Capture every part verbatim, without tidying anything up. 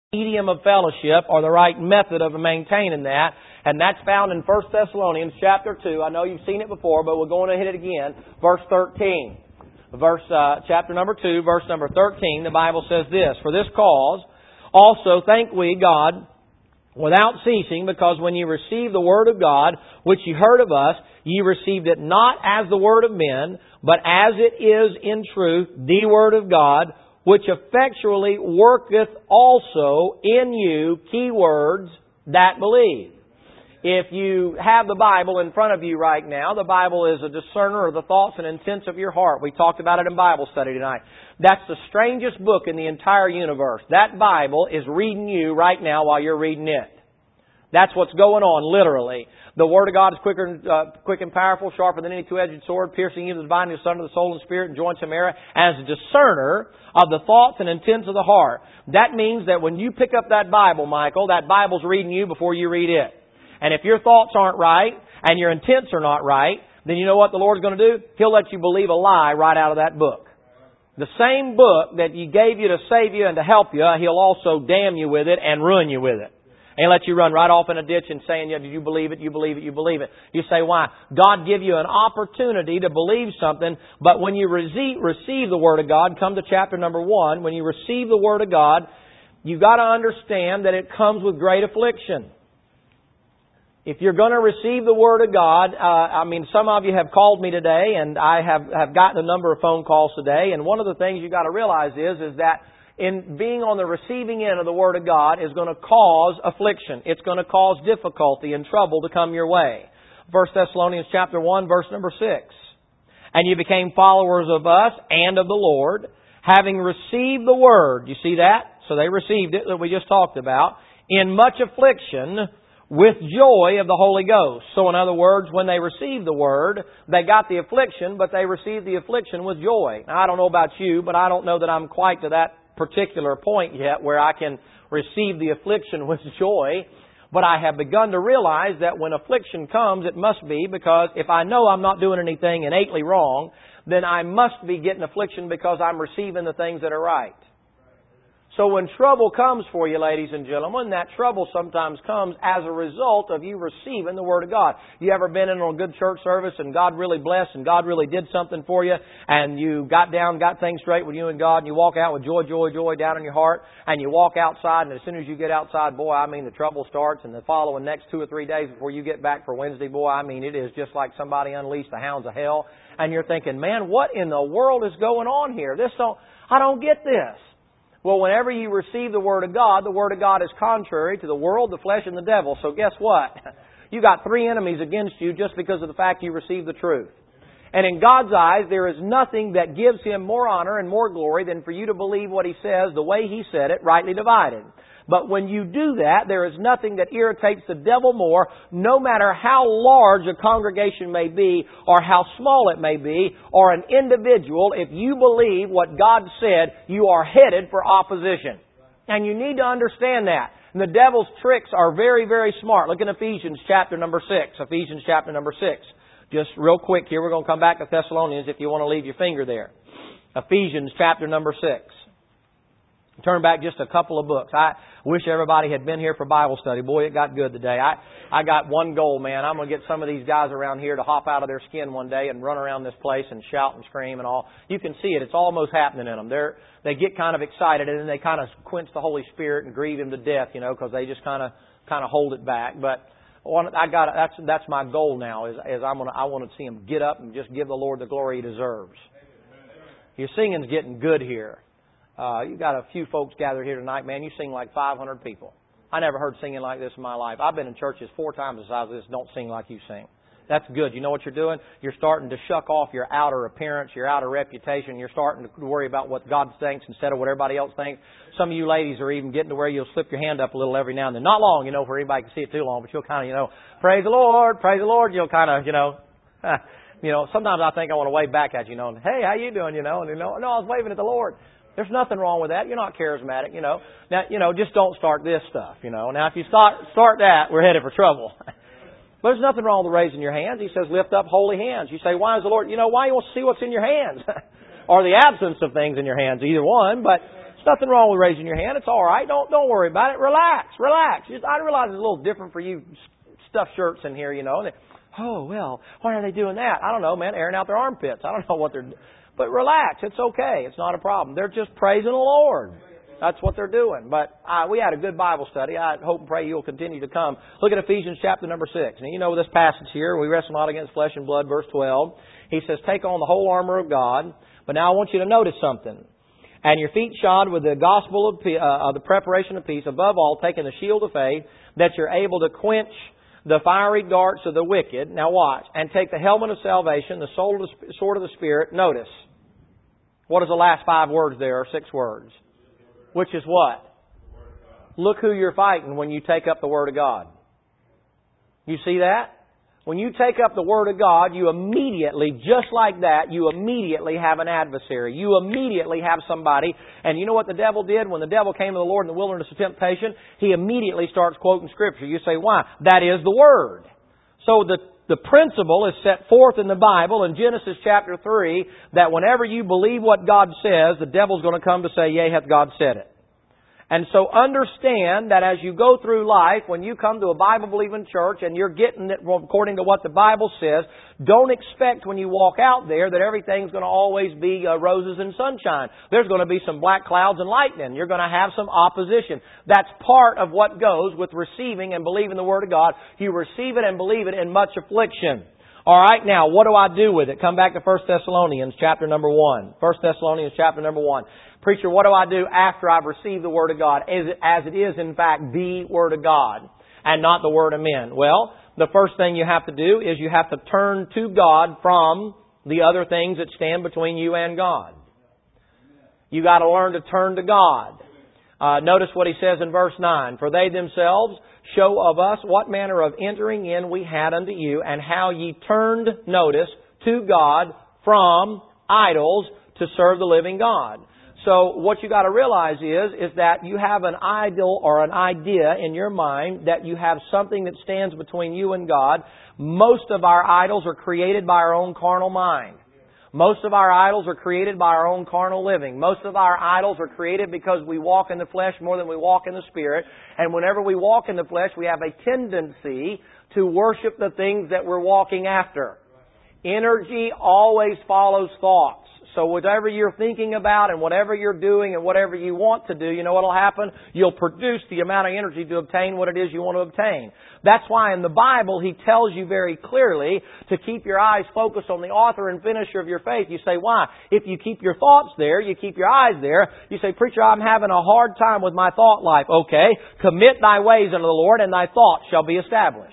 medium of fellowship or the right method of maintaining that. And that's found in First Thessalonians chapter two. I know you've seen it before, but we're going to hit it again. Verse thirteen. Verse, uh, chapter number two, verse number thirteen, the Bible says this, "For this cause also thank we God without ceasing, because when you received the word of God, which you heard of us, ye received it not as the word of men, but as it is in truth the word of God, which effectually worketh also in you," key words, "that believe." If you have the Bible in front of you right now, the Bible is a discerner of the thoughts and intents of your heart. We talked about it in Bible study tonight. That's the strangest book in the entire universe. That Bible is reading you right now while you're reading it. That's what's going on, literally. The Word of God is quicker, uh, quick and powerful, sharper than any two-edged sword, piercing even the dividing of the son of the soul and spirit, and joints and marrow, as a discerner of the thoughts and intents of the heart. That means that when you pick up that Bible, Michael, that Bible's reading you before you read it. And if your thoughts aren't right, and your intents are not right, then you know what the Lord's going to do? He'll let you believe a lie right out of that book. The same book that He gave you to save you and to help you, He'll also damn you with it and ruin you with it. And let you run right off in a ditch and saying, yeah, did you believe it? You believe it? You believe it? You say, why? God give you an opportunity to believe something, but when you receive, receive the Word of God, come to chapter number one, when you receive the Word of God, you've got to understand that it comes with great affliction. If you're going to receive the Word of God, uh, I mean, some of you have called me today, and I have, have gotten a number of phone calls today, and one of the things you've got to realize is, is that in being on the receiving end of the Word of God is going to cause affliction. It's going to cause difficulty and trouble to come your way. First Thessalonians chapter one, verse number six. "And you became followers of us and of the Lord, having received the Word." You see that? So they received it that we just talked about. "In much affliction, with joy of the Holy Ghost." So in other words, when they received the Word, they got the affliction, but they received the affliction with joy. Now, I don't know about you, but I don't know that I'm quite to that particular point yet where I can receive the affliction with joy. But I have begun to realize that when affliction comes, it must be because if I know I'm not doing anything innately wrong, then I must be getting affliction because I'm receiving the things that are right. So when trouble comes for you, ladies and gentlemen, that trouble sometimes comes as a result of you receiving the Word of God. You ever been in a good church service and God really blessed and God really did something for you and you got down, got things straight with you and God and you walk out with joy, joy, joy down in your heart and you walk outside and as soon as you get outside, boy, I mean the trouble starts and the following next two or three days before you get back for Wednesday, boy, I mean it is just like somebody unleashed the hounds of hell and you're thinking, man, what in the world is going on here? This don't, I don't get this. Well, whenever you receive the Word of God, the Word of God is contrary to the world, the flesh, and the devil. So guess what? You got three enemies against you just because of the fact you received the truth. And in God's eyes, there is nothing that gives Him more honor and more glory than for you to believe what He says the way He said it, rightly divided. But when you do that, there is nothing that irritates the devil more, no matter how large a congregation may be, or how small it may be, or an individual. If you believe what God said, you are headed for opposition. And you need to understand that. And the devil's tricks are very, very smart. Look in Ephesians chapter number six. Ephesians chapter number six. Just real quick here, we're going to come back to Thessalonians if you want to leave your finger there. Ephesians chapter number six. Turn back just a couple of books. I wish everybody had been here for Bible study. Boy, it got good today. I, I got one goal, man. I'm going to get some of these guys around here to hop out of their skin one day and run around this place and shout and scream and all. You can see it. It's almost happening in them. They're, they get kind of excited and then they kind of quench the Holy Spirit and grieve Him to death, you know, because they just kind of kind of hold it back. But I got that's that's my goal now. Is, is I'm gonna I want to see them get up and just give the Lord the glory He deserves. Your singing's getting good here. Uh, you got a few folks gathered here tonight, man. You sing like five hundred people. I never heard singing like this in my life. I've been in churches four times the size of this. Don't sing like you sing. That's good. You know what you're doing? You're starting to shuck off your outer appearance, your outer reputation. You're starting to worry about what God thinks instead of what everybody else thinks. Some of you ladies are even getting to where you'll slip your hand up a little every now and then. Not long, you know, where anybody can see it too long, but you'll kind of, you know, praise the Lord, praise the Lord. You'll kind of, you know, you know, sometimes I think I want to wave back at you, you know, and, hey, how you doing, you know, and you know, no, I was waving at the Lord. There's nothing wrong with that. You're not charismatic, you know. Now, you know, just don't start this stuff, you know. Now, if you start start that, we're headed for trouble. But there's nothing wrong with raising your hands. He says, lift up holy hands. You say, why is the Lord, you know, why you want to see what's in your hands? Or the absence of things in your hands, either one. But Nothing wrong with raising your hand. It's all right. Don't don't worry about it. Relax, relax. Just, I realize it's a little different for you stuffed shirts in here, you know. They, oh, well, why are they doing that? I don't know, man. Airing out their armpits. I don't know what they're doing. But relax. It's okay. It's not a problem. They're just praising the Lord. That's what they're doing. But uh, we had a good Bible study. I hope and pray you'll continue to come. Look at Ephesians chapter number six. Now, you know this passage here. We wrestle not against flesh and blood, verse twelve. He says, take on the whole armor of God. But now I want you to notice something. And your feet shod with the gospel of, pe- uh, of the preparation of peace. Above all, taking the shield of faith, that you're able to quench the fiery darts of the wicked. Now watch. And take the helmet of salvation, the sword of the, sword of the Spirit. Notice. What is the last five words there, or six words? Which is what? Look who you're fighting when you take up the Word of God. You see that? When you take up the Word of God, you immediately, just like that, you immediately have an adversary. You immediately have somebody. And you know what the devil did? When the devil came to the Lord in the wilderness of temptation, he immediately starts quoting Scripture. You say, why? That is the Word. So the The principle is set forth in the Bible in Genesis chapter three that whenever you believe what God says, the devil's going to come to say, yea, hath God said it. And so understand that as you go through life, when you come to a Bible-believing church and you're getting it according to what the Bible says, don't expect when you walk out there that everything's going to always be uh, roses and sunshine. There's going to be some black clouds and lightning. You're going to have some opposition. That's part of what goes with receiving and believing the Word of God. You receive it and believe it in much affliction. All right, now, what do I do with it? Come back to First Thessalonians chapter number one. First Thessalonians chapter number one. Preacher, what do I do after I've received the Word of God? As it is, in fact, the Word of God and not the Word of men. Well, the first thing you have to do is you have to turn to God from the other things that stand between you and God. You got to learn to turn to God. Uh, notice what he says in verse nine. For they themselves show of us what manner of entering in we had unto you, and how ye turned, notice, to God from idols to serve the living God. So what you got to realize is, is that you have an idol or an idea in your mind that you have something that stands between you and God. Most of our idols are created by our own carnal mind. Most of our idols are created by our own carnal living. Most of our idols are created because we walk in the flesh more than we walk in the Spirit. And whenever we walk in the flesh, we have a tendency to worship the things that we're walking after. Energy always follows thoughts. So whatever you're thinking about and whatever you're doing and whatever you want to do, you know what will happen? You'll produce the amount of energy to obtain what it is you want to obtain. That's why in the Bible He tells you very clearly to keep your eyes focused on the author and finisher of your faith. You say, why? If you keep your thoughts there, you keep your eyes there. You say, preacher, I'm having a hard time with my thought life. Okay, commit thy ways unto the Lord and thy thoughts shall be established.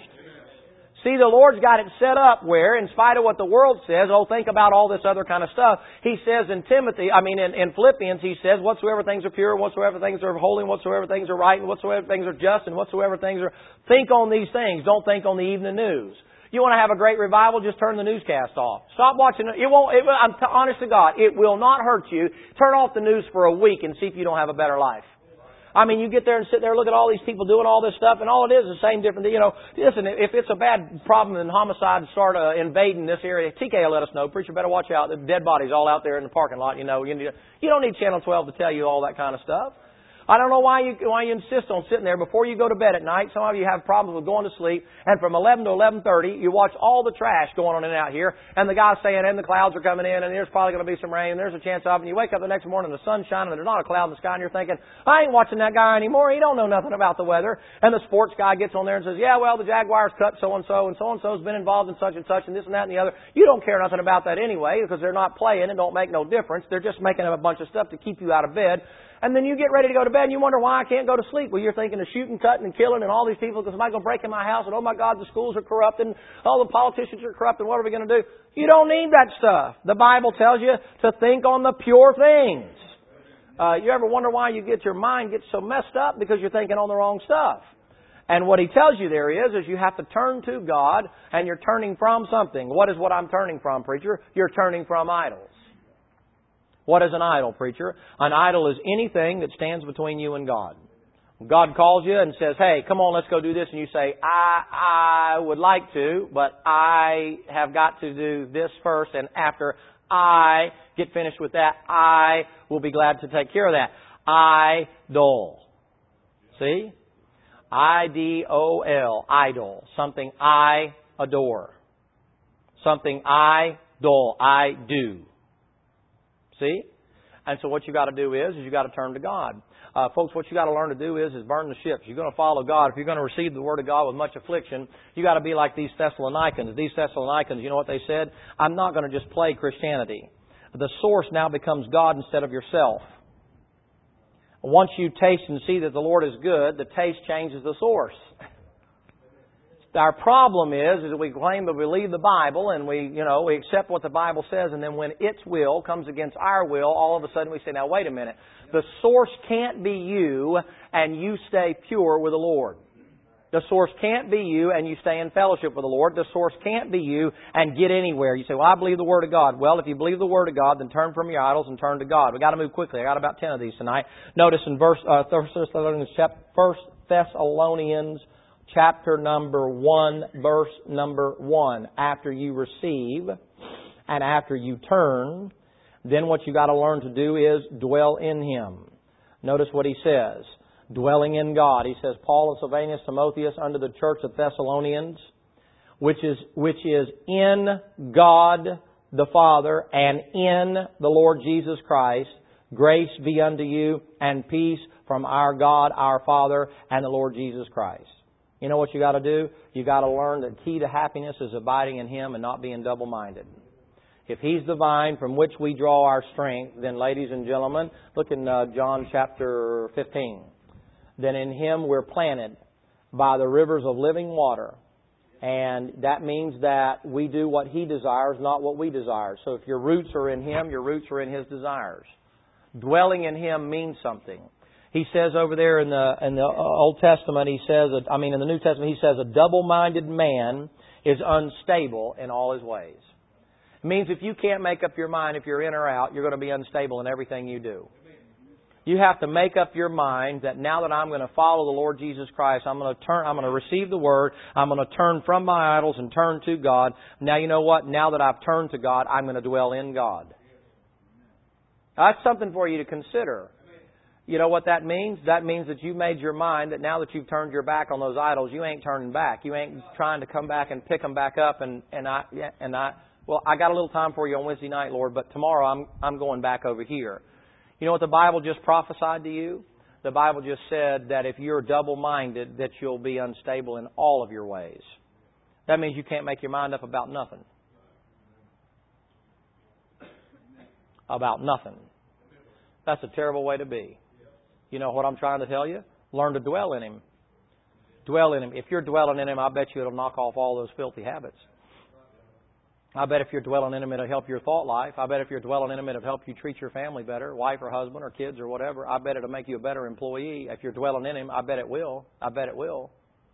See, the Lord's got it set up where, in spite of what the world says, oh, think about all this other kind of stuff. He says in Timothy, I mean in, in Philippians, he says, whatsoever things are pure, whatsoever things are holy, whatsoever things are right, and whatsoever things are just, and whatsoever things are... Think on these things. Don't think on the evening news. You want to have a great revival, just turn the newscast off. Stop watching it. It won't, it, I'm t- honest to God, it will not hurt you. Turn off the news for a week and see if you don't have a better life. I mean, you get there and sit there, look at all these people doing all this stuff, and all it is is the same different, you know, listen, if it's a bad problem and homicide start uh, invading this area, T K will let us know. Preacher, better watch out. The dead bodies all out there in the parking lot, you know. You, need, you don't need Channel twelve to tell you all that kind of stuff. I don't know why you why you insist on sitting there before you go to bed at night. Some of you have problems with going to sleep. And from eleven to eleven thirty, you watch all the trash going on in and out here. And the guy's saying, and the clouds are coming in, and there's probably going to be some rain, and there's a chance of it. And you wake up the next morning, and the sun's shining, and there's not a cloud in the sky, and you're thinking, I ain't watching that guy anymore. He don't know nothing about the weather. And the sports guy gets on there and says, yeah, well, the Jaguars cut so-and-so, and so-and-so's been involved in such and such, and this and that and the other. You don't care nothing about that anyway, because they're not playing. It don't make no difference. They're just making up a bunch of stuff to keep you out of bed. And then you get ready to go to bed and you wonder why I can't go to sleep. Well, you're thinking of shooting, cutting, and killing and all these people because somebody's going to break in my house and oh my God, the schools are corrupt and all the politicians are corrupt and what are we going to do? You don't need that stuff. The Bible tells you to think on the pure things. Uh, you ever wonder why you get your mind gets so messed up? Because you're thinking on the wrong stuff. And what he tells you there is, is you have to turn to God and you're turning from something. What is what I'm turning from, preacher? You're turning from idols. What is an idol, preacher? An idol is anything that stands between you and God. God calls you and says, hey, come on, let's go do this. And you say, I, I would like to, but I have got to do this first. And after I get finished with that, I will be glad to take care of that. idol. See? I D O L, idol. Something I adore. Something I idol, I do. See? And so what you got to do is, is you got to turn to God. Uh, folks, what you got to learn to do is, is burn the ships. You're going to follow God. If you're going to receive the Word of God with much affliction, you got to be like these Thessalonians. These Thessalonians, you know what they said? I'm not going to just play Christianity. The source now becomes God instead of yourself. Once you taste and see that the Lord is good, the taste changes the source. Our problem is, is that we claim that we believe the Bible and we, you know, we accept what the Bible says, and then when its will comes against our will, all of a sudden we say, now wait a minute. The source can't be you and you stay pure with the Lord. The source can't be you and you stay in fellowship with the Lord. The source can't be you and get anywhere. You say, well, I believe the Word of God. Well, if you believe the Word of God, then turn from your idols and turn to God. We've got to move quickly. I got about ten of these tonight. Notice in verse, uh, First Thessalonians chapter number one, verse number one. After you receive and after you turn, then what you got to learn to do is dwell in Him. Notice what he says. Dwelling in God. He says, Paul and Silvanus, Timotheus, unto the church of Thessalonians, which is, which is in God the Father and in the Lord Jesus Christ, grace be unto you and peace from our God, our Father, and the Lord Jesus Christ. You know what you got to do? You got to learn that the key to happiness is abiding in Him and not being double-minded. If He's the vine from which we draw our strength, then, ladies and gentlemen, look in uh, John chapter fifteen. Then in Him we're planted by the rivers of living water. And that means that we do what He desires, not what we desire. So if your roots are in Him, your roots are in His desires. Dwelling in Him means something. He says over there in the in the Old Testament, he says, I mean in the New Testament, he says, a double-minded man is unstable in all his ways. It means if you can't make up your mind if you're in or out, you're going to be unstable in everything you do. You have to make up your mind that now that I'm going to follow the Lord Jesus Christ, I'm going to turn, I'm going to receive the Word, I'm going to turn from my idols and turn to God. Now you know what? Now that I've turned to God, I'm going to dwell in God. That's something for you to consider. You know what that means? That means that you made your mind that now that you've turned your back on those idols, you ain't turning back. You ain't trying to come back and pick them back up and, and I, and I, well, I got a little time for you on Wednesday night, Lord, but tomorrow I'm, I'm going back over here. You know what the Bible just prophesied to you? The Bible just said that if you're double-minded, that you'll be unstable in all of your ways. That means you can't make your mind up about nothing. About nothing. That's a terrible way to be. You know what I'm trying to tell you? Learn to dwell in Him. Dwell in Him. If you're dwelling in Him, I bet you it'll knock off all those filthy habits. I bet if you're dwelling in Him, it'll help your thought life. I bet if you're dwelling in Him, it'll help you treat your family better, wife or husband or kids or whatever. I bet it'll make you a better employee. If you're dwelling in Him, I bet it will. I bet it will.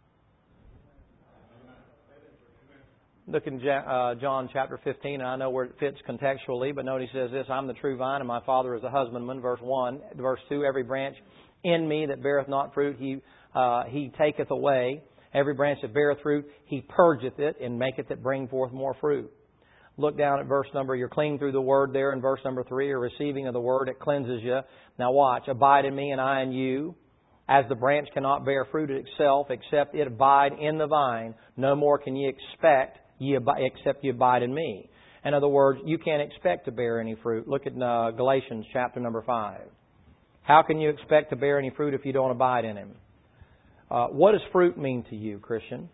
Look in uh, John chapter fifteen, and I know where it fits contextually, but note he says this, I'm the true vine, and my Father is the husbandman, verse one. Verse two, every branch in me that beareth not fruit, he uh, he taketh away. Every branch that beareth fruit, He purgeth it, and maketh it bring forth more fruit. Look down at verse number, you're clean through the Word there in verse number three, you're receiving of the Word, it cleanses you. Now watch, abide in me and I in you. As the branch cannot bear fruit itself, except it abide in the vine, no more can ye expect, ye abide, except ye abide in me. In other words, you can't expect to bear any fruit. Look at uh, Galatians chapter number five. How can you expect to bear any fruit if you don't abide in Him? Uh, what does fruit mean to you, Christian?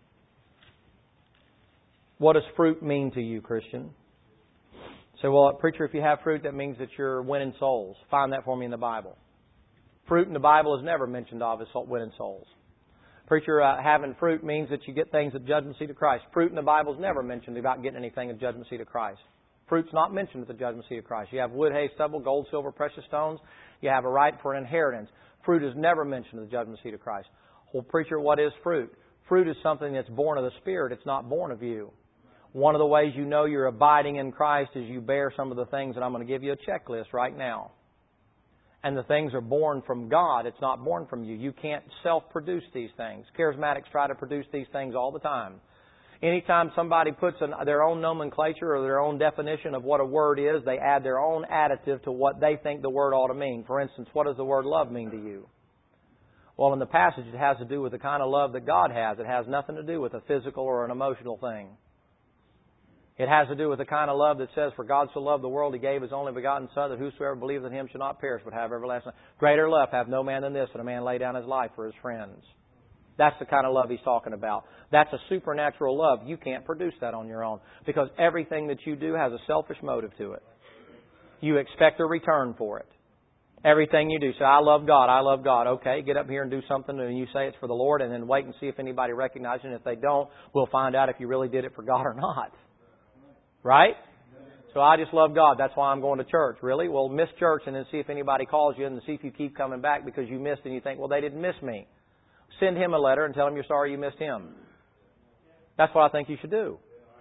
What does fruit mean to you, Christian? So, well, preacher, if you have fruit, that means that you're winning souls. Find that for me in the Bible. Fruit in the Bible is never mentioned of as winning souls. Preacher, uh, having fruit means that you get things at the judgment seat of Christ. Fruit in the Bible is never mentioned about getting anything at the judgment seat of Christ. Fruit's not mentioned at the judgment seat of Christ. You have wood, hay, stubble, gold, silver, precious stones. You have a right for an inheritance. Fruit is never mentioned at the judgment seat of Christ. Well, preacher, what is fruit? Fruit is something that's born of the Spirit. It's not born of you. One of the ways you know you're abiding in Christ is you bear some of the things, and I'm going to give you a checklist right now. And the things are born from God. It's not born from you. You can't self-produce these things. Charismatics try to produce these things all the time. Anytime somebody puts an, their own nomenclature or their own definition of what a word is, they add their own additive to what they think the word ought to mean. For instance, what does the word love mean to you? Well, in the passage, it has to do with the kind of love that God has. It has nothing to do with a physical or an emotional thing. It has to do with the kind of love that says, for God so loved the world, He gave His only begotten Son, that whosoever believes in Him shall not perish, but have everlasting life. Greater love hath no man than this, that a man lay down his life for his friends. That's the kind of love He's talking about. That's a supernatural love. You can't produce that on your own, because everything that you do has a selfish motive to it. You expect a return for it. Everything you do. Say, I love God, I love God. Okay, get up here and do something and you say it's for the Lord, and then wait and see if anybody recognizes it. And if they don't, we'll find out if you really did it for God or not. Right? So I just love God. That's why I'm going to church. Really? Well, miss church and then see if anybody calls you and see if you keep coming back because you missed and you think, well, they didn't miss me. Send him a letter and tell him you're sorry you missed him. That's what I think you should do.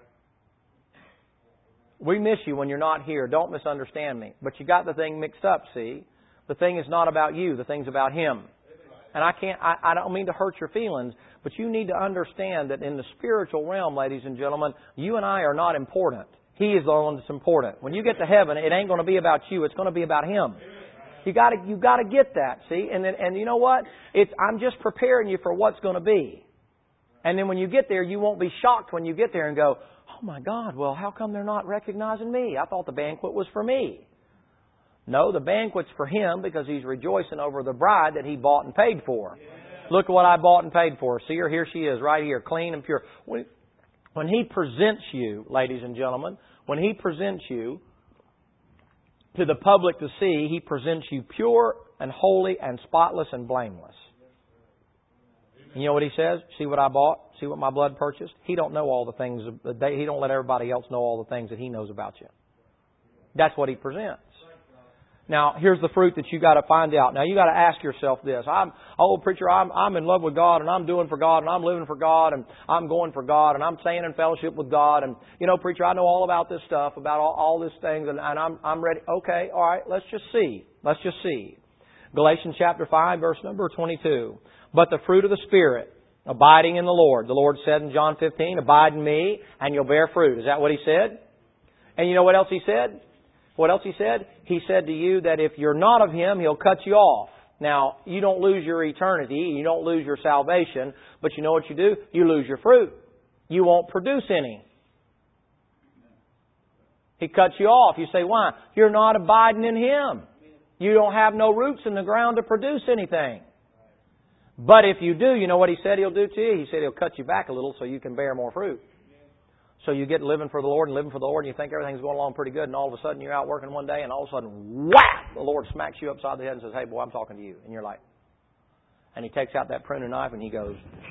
We miss you when you're not here. Don't misunderstand me. But you got the thing mixed up, see? The thing is not about you. The thing's about Him. And I can't, I, I don't mean to hurt your feelings, but you need to understand that in the spiritual realm, ladies and gentlemen, you and I are not important. He is the one that's important. When you get to heaven, it ain't going to be about you. It's going to be about Him. You got to, you got to get that, see? And then, and you know what? It's, I'm just preparing you for what's going to be. And then when you get there, you won't be shocked when you get there and go, oh my God, well, how come they're not recognizing me? I thought the banquet was for me. No, the banquet's for Him because He's rejoicing over the bride that He bought and paid for. Look at what I bought and paid for. See her? Here she is, right here, clean and pure. When, when He presents you, ladies and gentlemen, when He presents you to the public to see, He presents you pure and holy and spotless and blameless. And you know what He says? See what I bought? See what my blood purchased? He don't know all the things. He don't let everybody else know all the things that He knows about you. That's what He presents. Now, here's the fruit that you got to find out. Now, you got to ask yourself this. I'm, oh, preacher, I'm, I'm in love with God, and I'm doing for God, and I'm living for God, and I'm going for God, and I'm staying in fellowship with God, and, you know, preacher, I know all about this stuff, about all, all these things, and, and I'm, I'm ready. Okay, all right, let's just see. Let's just see. Galatians chapter five, verse number twenty-two. But the fruit of the Spirit, abiding in the Lord. The Lord said in John fifteen, abide in me, and you'll bear fruit. Is that what He said? And you know what else He said? What else He said? He said to you that if you're not of Him, He'll cut you off. Now, you don't lose your eternity. You don't lose your salvation. But you know what you do? You lose your fruit. You won't produce any. He cuts you off. You say, why? You're not abiding in Him. You don't have no roots in the ground to produce anything. But if you do, you know what He said He'll do to you? He said He'll cut you back a little so you can bear more fruit. So you get living for the Lord and living for the Lord and you think everything's going along pretty good, and all of a sudden you're out working one day and all of a sudden, whack, the Lord smacks you upside the head and says, hey boy, I'm talking to you. And you're like, and He takes out that pruning knife and He goes,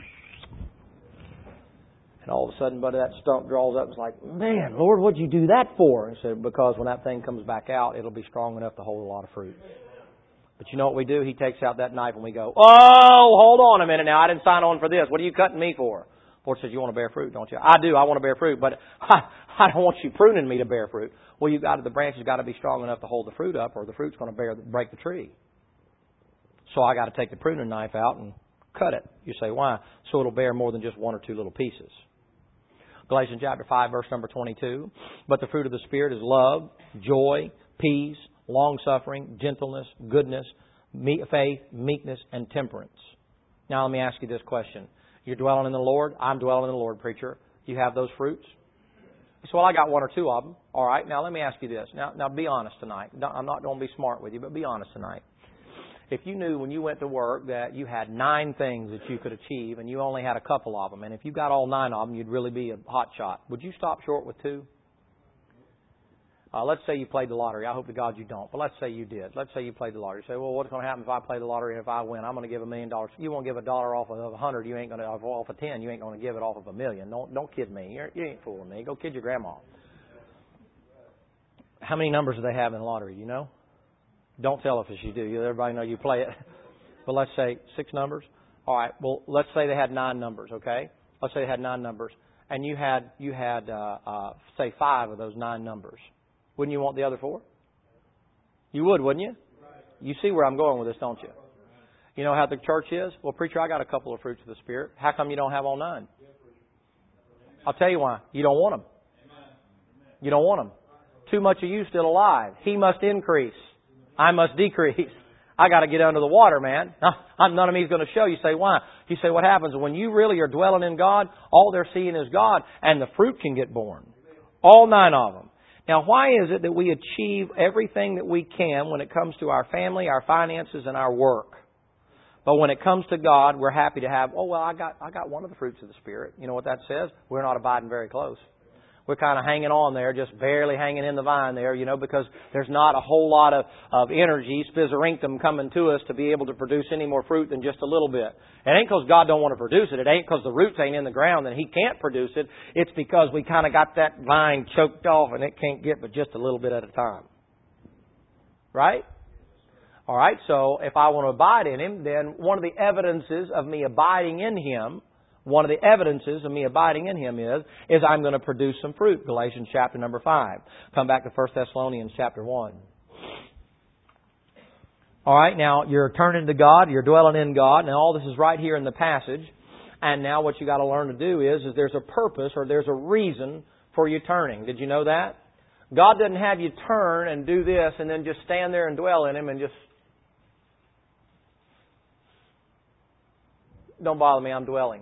and all of a sudden, buddy, that stump draws up and it's like, man, Lord, what'd you do that for? And he said, because when that thing comes back out, it'll be strong enough to hold a lot of fruit. But you know what we do? He takes out that knife and we go, oh, hold on a minute now, I didn't sign on for this. What are you cutting me for? Lord says, you want to bear fruit, don't you? I do. I want to bear fruit, but I, I don't want you pruning me to bear fruit. Well, you've got to, the branch has got to be strong enough to hold the fruit up, or the fruit's going to bear, break the tree. So I got to take the pruning knife out and cut it. You say, why? So it'll bear more than just one or two little pieces. Galatians chapter five, verse number twenty-two. But the fruit of the Spirit is love, joy, peace, long-suffering, gentleness, goodness, faith, meekness, and temperance. Now let me ask you this question. You're dwelling in the Lord. I'm dwelling in the Lord, preacher. You have those fruits? You say, well, I got one or two of them. All right. Now, let me ask you this. Now, now be honest tonight. I'm not going to be smart with you, but be honest tonight. If you knew when you went to work that you had nine things that you could achieve and you only had a couple of them, and if you got all nine of them, you'd really be a hot shot, would you stop short with two? Uh, let's say you played the lottery. I hope to God you don't. But let's say you did. Let's say you played the lottery. You say, well, what's going to happen if I play the lottery and if I win? I'm going to give a million dollars. You won't give a dollar off of a hundred. You ain't going to off of ten. You ain't going to give it off of a million. Don't don't kid me. You're, you ain't fooling me. Go kid your grandma. How many numbers do they have in the lottery? You know? Don't tell us if you do. You everybody know you play it. But let's say six numbers. All right. Well, let's say they had nine numbers. Okay. Let's say they had nine numbers, and you had you had uh, uh, say five of those nine numbers. Wouldn't you want the other four? You would, wouldn't you? You see where I'm going with this, don't you? You know how the church is? Well, preacher, I got a couple of fruits of the Spirit. How come you don't have all nine? I'll tell you why. You don't want them. You don't want them. Too much of you still alive. He must increase. I must decrease. I got to get under the water, man. None of me is going to show. You say, why? You say, what happens when you really are dwelling in God? All they're seeing is God, and the fruit can get born. All nine of them. Now, why is it that we achieve everything that we can when it comes to our family, our finances, and our work? But when it comes to God, we're happy to have, oh, well, I got I got one of the fruits of the Spirit. You know what that says? We're not abiding very close. We're kind of hanging on there, just barely hanging in the vine there, you know, because there's not a whole lot of, of energy, spizorinctum, coming to us to be able to produce any more fruit than just a little bit. It ain't because God don't want to produce it. It ain't because the roots ain't in the ground and He can't produce it. It's because we kind of got that vine choked off and it can't get but just a little bit at a time. Right? All right, so if I want to abide in Him, then one of the evidences of me abiding in Him One of the evidences of me abiding in Him is, is I'm going to produce some fruit. Galatians chapter number five. Come back to First Thessalonians chapter one. All right, now you're turning to God, you're dwelling in God, and all this is right here in the passage. And now what you got to learn to do is, is there's a purpose or there's a reason for you turning. Did you know that? God doesn't have you turn and do this and then just stand there and dwell in Him and just, don't bother me, I'm dwelling.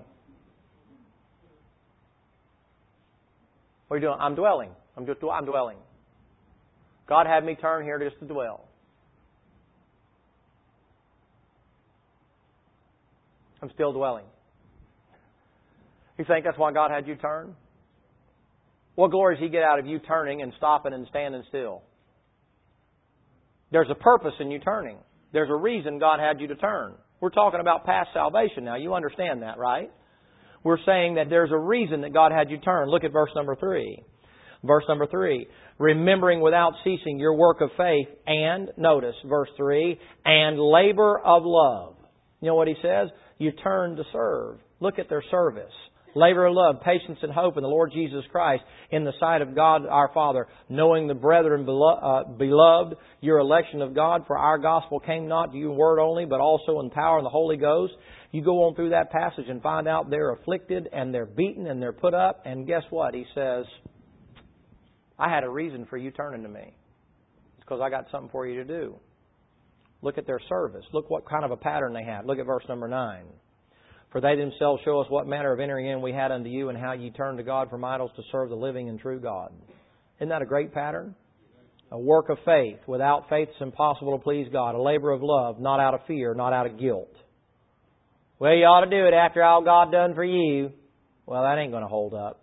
What are you doing? I'm dwelling. I'm just I'm dwelling. God had me turn here just to dwell. I'm still dwelling. You think that's why God had you turn? What glory does He get out of you turning and stopping and standing still? There's a purpose in you turning. There's a reason God had you to turn. We're talking about past salvation now. You understand that, right? We're saying that there's a reason that God had you turn. Look at verse number three. Verse number three. Remembering without ceasing your work of faith and, notice, verse three, and labor of love. You know what he says? You turn to serve. Look at their service. Labor of love, patience and hope in the Lord Jesus Christ in the sight of God our Father, knowing the brethren beloved, your election of God, for our gospel came not to you in word only, but also in power and the Holy Ghost. You go on through that passage and find out they're afflicted and they're beaten and they're put up. And guess what? He says, I had a reason for you turning to me. It's because I got something for you to do. Look at their service. Look what kind of a pattern they had. Look at verse number nine. For they themselves show us what manner of entering in we had unto you, and how ye turned to God from idols to serve the living and true God. Isn't that a great pattern? A work of faith. Without faith it's impossible to please God. A labor of love, not out of fear, not out of guilt. Well, you ought to do it after all God done for you. Well, that ain't going to hold up.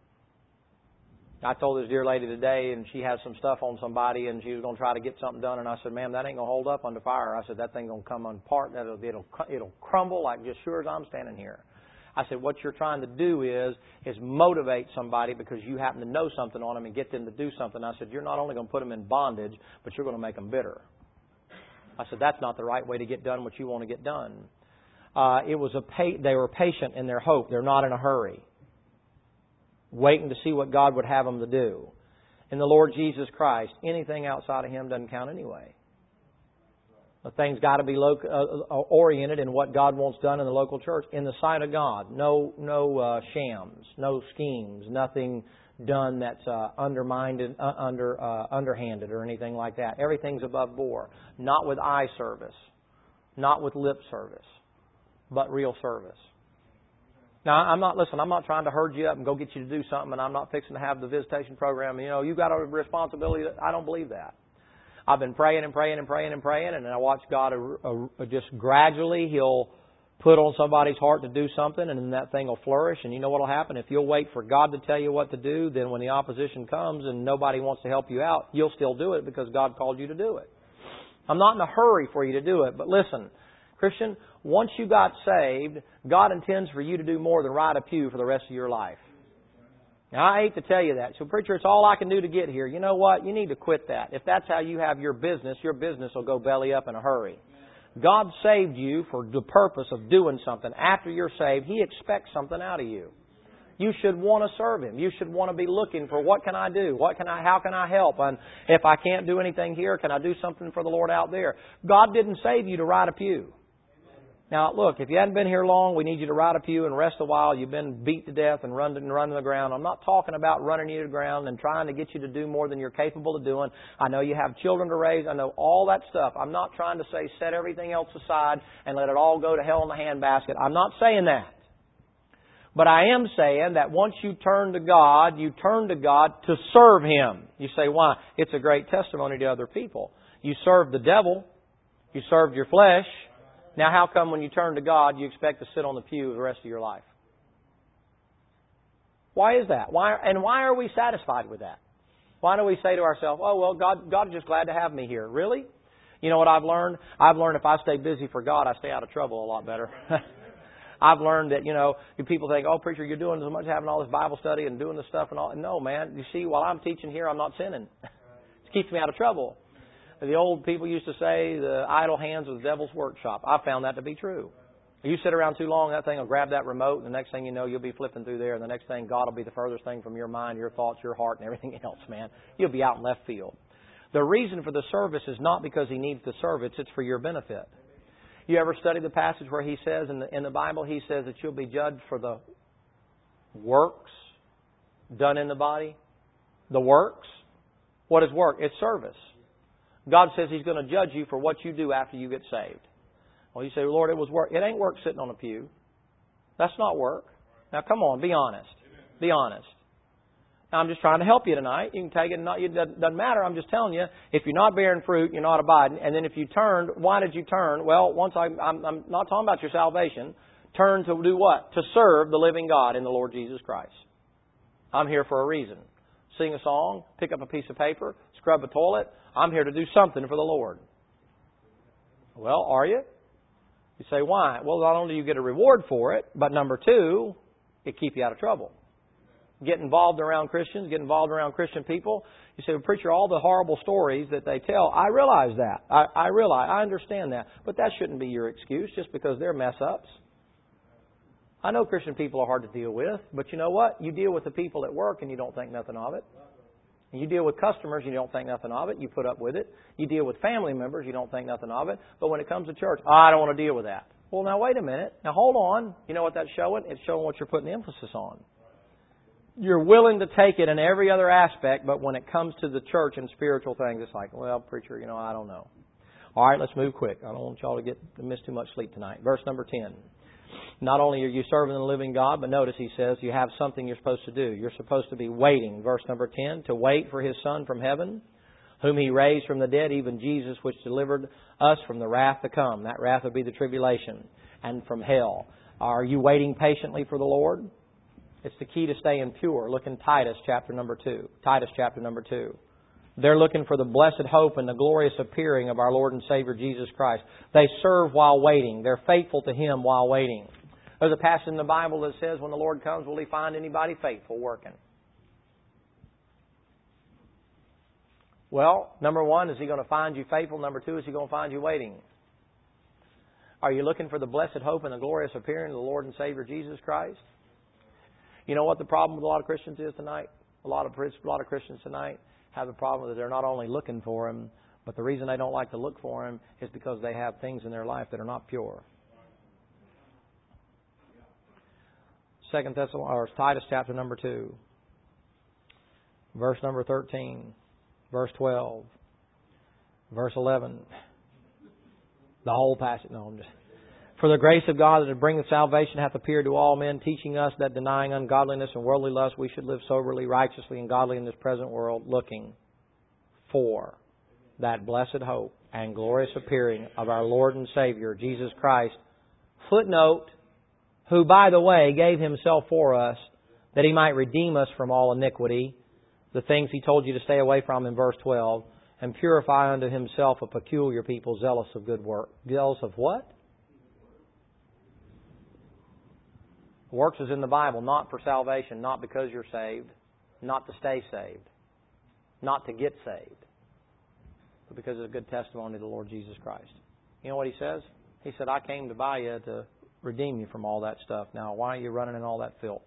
I told this dear lady today, and she has some stuff on somebody, and she was going to try to get something done, and I said, ma'am, that ain't going to hold up under fire. I said, that thing going to come apart, and it'll, it'll, it'll crumble like just sure as I'm standing here. I said, what you're trying to do is, is motivate somebody because you happen to know something on them and get them to do something. I said, you're not only going to put them in bondage, but you're going to make them bitter. I said, that's not the right way to get done what you want to get done. Uh, it was a pa- they were patient in their hope. They're not in a hurry, waiting to see what God would have them to do. In the Lord Jesus Christ, anything outside of Him doesn't count anyway. The thing's got to be lo- uh, oriented in what God wants done in the local church, in the sight of God. No, no uh, shams, no schemes, nothing done that's uh, undermined, uh, under, uh, underhanded or anything like that. Everything's above board. Not with eye service, not with lip service, but real service. Now, I'm not, listen, I'm not trying to herd you up and go get you to do something, and I'm not fixing to have the visitation program. You know, you've got a responsibility. I don't believe that. I've been praying and praying and praying and praying, and I watch God uh, uh, just gradually, He'll put on somebody's heart to do something, and then that thing will flourish. And you know what will happen? If you'll wait for God to tell you what to do, then when the opposition comes and nobody wants to help you out, you'll still do it because God called you to do it. I'm not in a hurry for you to do it, but listen, Christian, once you got saved, God intends for you to do more than ride a pew for the rest of your life. Now, I hate to tell you that. So, preacher, it's all I can do to get here. You know what? You need to quit that. If that's how you have your business, your business will go belly up in a hurry. God saved you for the purpose of doing something. After you're saved, He expects something out of you. You should want to serve Him. You should want to be looking for what can I do? What can I? How can I help? And if I can't do anything here, can I do something for the Lord out there? God didn't save you to ride a pew. Now, look, if you hadn't been here long, we need you to ride a pew and rest a while. You've been beat to death and run and run to the ground. I'm not talking about running you to the ground and trying to get you to do more than you're capable of doing. I know you have children to raise. I know all that stuff. I'm not trying to say set everything else aside and let it all go to hell in the handbasket. I'm not saying that. But I am saying that once you turn to God, you turn to God to serve Him. You say, why? It's a great testimony to other people. You served the devil. You served your flesh. Now, how come when you turn to God, you expect to sit on the pew the rest of your life? Why is that? Why and why are we satisfied with that? Why do we say to ourselves, "Oh well, God, God is just glad to have me here"? Really? You know what I've learned? I've learned if I stay busy for God, I stay out of trouble a lot better. I've learned that, you know, people think, "Oh, preacher, you're doing so much, having all this Bible study and doing this stuff and all." No, man. You see, while I'm teaching here, I'm not sinning. It keeps me out of trouble. The old people used to say, the idle hands of the devil's workshop. I found that to be true. You sit around too long, that thing will grab that remote, and the next thing you know, you'll be flipping through there, and the next thing, God will be the furthest thing from your mind, your thoughts, your heart, and everything else, man. You'll be out in left field. The reason for the service is not because He needs the service, it's for your benefit. You ever study the passage where He says, in the, in the Bible, He says that you'll be judged for the works done in the body? The works? What is work? It's service. God says He's going to judge you for what you do after you get saved. Well, you say, Lord, it was work. It ain't work sitting on a pew. That's not work. Now, come on, be honest. Be honest. Now, I'm just trying to help you tonight. You can take it and not. It doesn't matter. I'm just telling you, if you're not bearing fruit, you're not abiding. And then if you turned, why did you turn? Well, once I, I'm, I'm not talking about your salvation. Turn to do what? To serve the living God in the Lord Jesus Christ. I'm here for a reason. Sing a song, pick up a piece of paper, scrub a toilet. I'm here to do something for the Lord. Well, are you? You say, why? Well, not only do you get a reward for it, but number two, it keeps you out of trouble. Get involved around Christians, get involved around Christian people. You say, well, preacher, all the horrible stories that they tell, I realize that. I, I realize, I understand that. But that shouldn't be your excuse just because they're mess-ups. I know Christian people are hard to deal with, but you know what? You deal with the people at work and you don't think nothing of it. You deal with customers, you don't think nothing of it. You put up with it. You deal with family members, you don't think nothing of it. But when it comes to church, oh, I don't want to deal with that. Well, now wait a minute. Now hold on. You know what that's showing? It's showing what you're putting emphasis on. You're willing to take it in every other aspect, but when it comes to the church and spiritual things, it's like, well, preacher, you know, I don't know. All right, let's move quick. I don't want y'all to get to miss too much sleep tonight. Verse number ten. Not only are you serving the living God, but notice he says you have something you're supposed to do. You're supposed to be waiting. Verse number ten, to wait for His Son from heaven, whom He raised from the dead, even Jesus, which delivered us from the wrath to come. That wrath would be the tribulation and from hell. Are you waiting patiently for the Lord? It's the key to staying pure. Look in Titus chapter number two. Titus chapter number two. They're looking for the blessed hope and the glorious appearing of our Lord and Savior Jesus Christ. They serve while waiting. They're faithful to Him while waiting. There's a passage in the Bible that says when the Lord comes, will He find anybody faithful working? Well, number one, is He going to find you faithful? Number two, is He going to find you waiting? Are you looking for the blessed hope and the glorious appearing of the Lord and Savior Jesus Christ? You know what the problem with a lot of Christians is tonight? A lot of a lot of Christians tonight have the problem that they're not only looking for Him, but the reason they don't like to look for Him is because they have things in their life that are not pure. Second Thessalonians, or Titus chapter number two, verse number thirteen, verse twelve, verse eleven. The whole passage. No, I'm just. For the grace of God that bringeth salvation hath appeared to all men, teaching us that denying ungodliness and worldly lust, we should live soberly, righteously, and godly in this present world, looking for that blessed hope and glorious appearing of our Lord and Savior, Jesus Christ. Footnote, who, by the way, gave Himself for us, that He might redeem us from all iniquity, the things He told you to stay away from in verse twelve, and purify unto Himself a peculiar people, zealous of good work. Zealous of what? Works is in the Bible, not for salvation, not because you're saved, not to stay saved, not to get saved, but because it's a good testimony to the Lord Jesus Christ. You know what He says? He said, I came to buy you to redeem you from all that stuff. Now, why are you running in all that filth?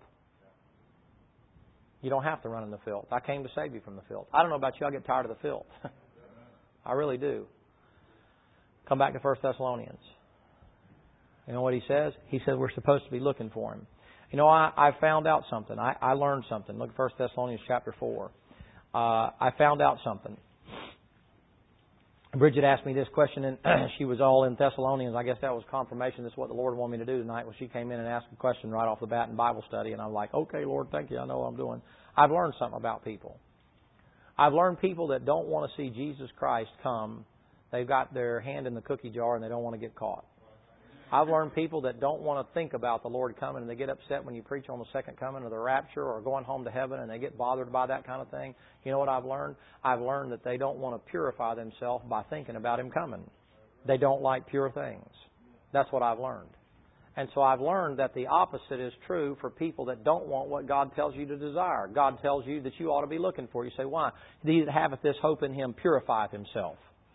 You don't have to run in the filth. I came to save you from the filth. I don't know about you, I get tired of the filth. I really do. Come back to First Thessalonians. You know what he says? He says we're supposed to be looking for Him. You know, I, I found out something. I, I learned something. Look at First Thessalonians chapter four. Uh, I found out something. Bridget asked me this question, and she was all in Thessalonians. I guess that was confirmation. This is what the Lord wanted me to do tonight. When she came in and asked a question right off the bat in Bible study, and I'm like, okay, Lord, thank you. I know what I'm doing. I've learned something about people. I've learned people that don't want to see Jesus Christ come. They've got their hand in the cookie jar, and they don't want to get caught. I've learned people that don't want to think about the Lord coming, and they get upset when you preach on the second coming or the rapture or going home to heaven, and they get bothered by that kind of thing. You know what I've learned? I've learned that they don't want to purify themselves by thinking about Him coming. They don't like pure things. That's what I've learned. And so I've learned that the opposite is true for people that don't want what God tells you to desire. God tells you that you ought to be looking for. You say, why? He that haveth this hope in Him purifieth himself.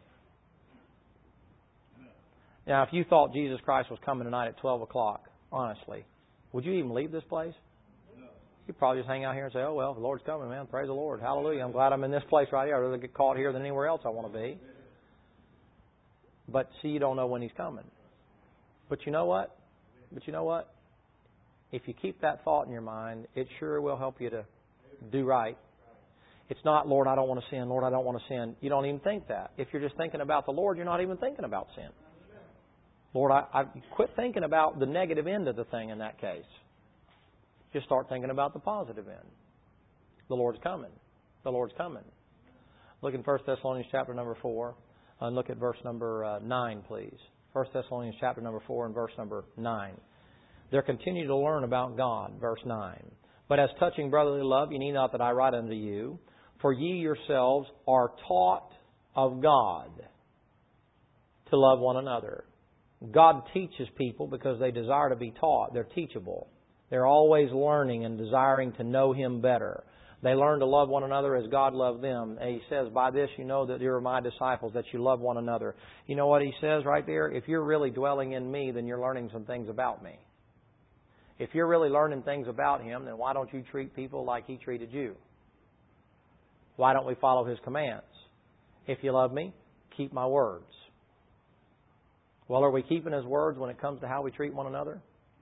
Now, if you thought Jesus Christ was coming tonight at twelve o'clock, honestly, would you even leave this place? No. You'd probably just hang out here and say, oh, well, the Lord's coming, man. Praise the Lord. Hallelujah. I'm glad I'm in this place right here. I'd rather get caught here than anywhere else I want to be. But see, you don't know when He's coming. But you know what? But you know what? If you keep that thought in your mind, it sure will help you to do right. It's not, Lord, I don't want to sin. Lord, I don't want to sin. You don't even think that. If you're just thinking about the Lord, you're not even thinking about sin. Lord, I, I quit thinking about the negative end of the thing in that case. Just start thinking about the positive end. The Lord's coming. The Lord's coming. Look in First Thessalonians chapter number four, and look at verse number uh, nine, please. First Thessalonians chapter number four and verse number nine. There continue to learn about God, verse nine. But as touching brotherly love, ye need not that I write unto you, for ye yourselves are taught of God to love one another. God teaches people because they desire to be taught. They're teachable. They're always learning and desiring to know Him better. They learn to love one another as God loved them. And He says, by this you know that you are my disciples, that you love one another. You know what He says right there? If you're really dwelling in me, then you're learning some things about me. If you're really learning things about Him, then why don't you treat people like He treated you? Why don't we follow His commands? If you love me, keep my words. Well, are we keeping His words when it comes to how we treat one another?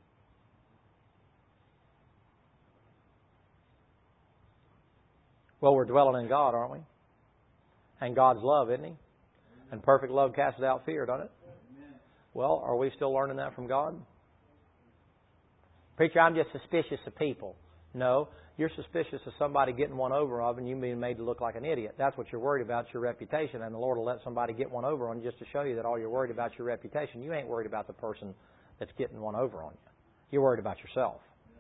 Well, we're dwelling in God, aren't we? And God's love, isn't He? And perfect love casts out fear, doesn't it? Well, are we still learning that from God? Preacher, I'm just suspicious of people. No, you're suspicious of somebody getting one over of and you being made to look like an idiot. That's what you're worried about, your reputation. And the Lord will let somebody get one over on you just to show you that all you're worried about is your reputation. You ain't worried about the person that's getting one over on you. You're worried about yourself.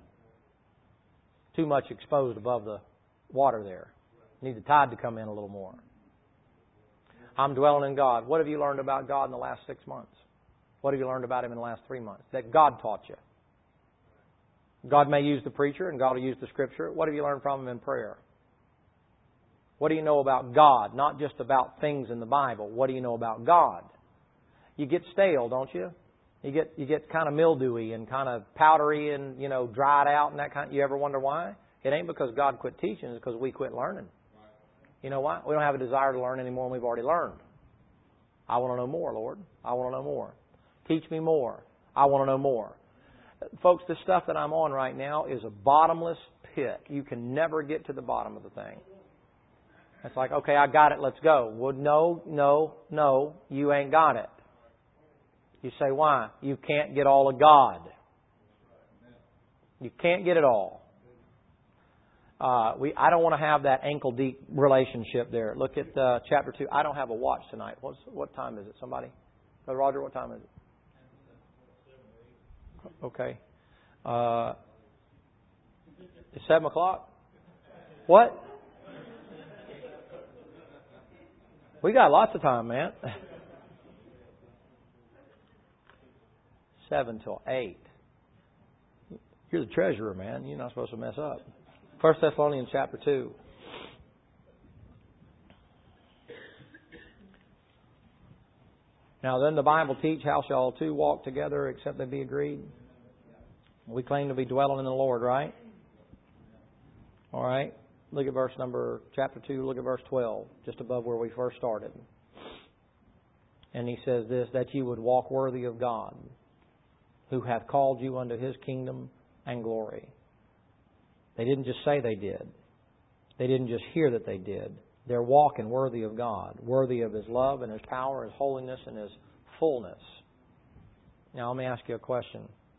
Too much exposed above the water there. Need the tide to come in a little more. I'm dwelling in God. What have you learned about God in the last six months? What have you learned about Him in the last three months? That God taught you. God may use the preacher and God will use the Scripture. What have you learned from Him in prayer? What do you know about God? Not just about things in the Bible. What do you know about God? You get stale, don't you? You get you get kind of mildewy and kind of powdery and, you know, dried out and that kind. You ever wonder why? It ain't because God quit teaching. It's because we quit learning. You know why? We don't have a desire to learn anymore than we've already learned. I want to know more, Lord. I want to know more. Teach me more. I want to know more. Folks, the stuff that I'm on right now is a bottomless pit. You can never get to the bottom of the thing. It's like, okay, I got it, let's go. Well, no, no, no, you ain't got it. You say, why? You can't get all of God. You can't get it all. Uh, we, I don't want to have that ankle-deep relationship there. Look at uh, chapter two. I don't have a watch tonight. What's, what time is it? Somebody? Brother Roger, what time is it? Okay. Uh, it's seven o'clock? What? We got lots of time, man. Seven till eight. You're the treasurer, man. You're not supposed to mess up. First Thessalonians chapter two. Now then the Bible teach, how shall two walk together except they be agreed? We claim to be dwelling in the Lord, right? All right. Look at verse number, chapter two, look at verse twelve, just above where we first started. And he says this, that you would walk worthy of God. who hath called you unto His kingdom and glory. They didn't just say they did. They didn't just hear that they did. They're walking worthy of God, worthy of His love and His power, His holiness and His fullness. Now let me ask you a question.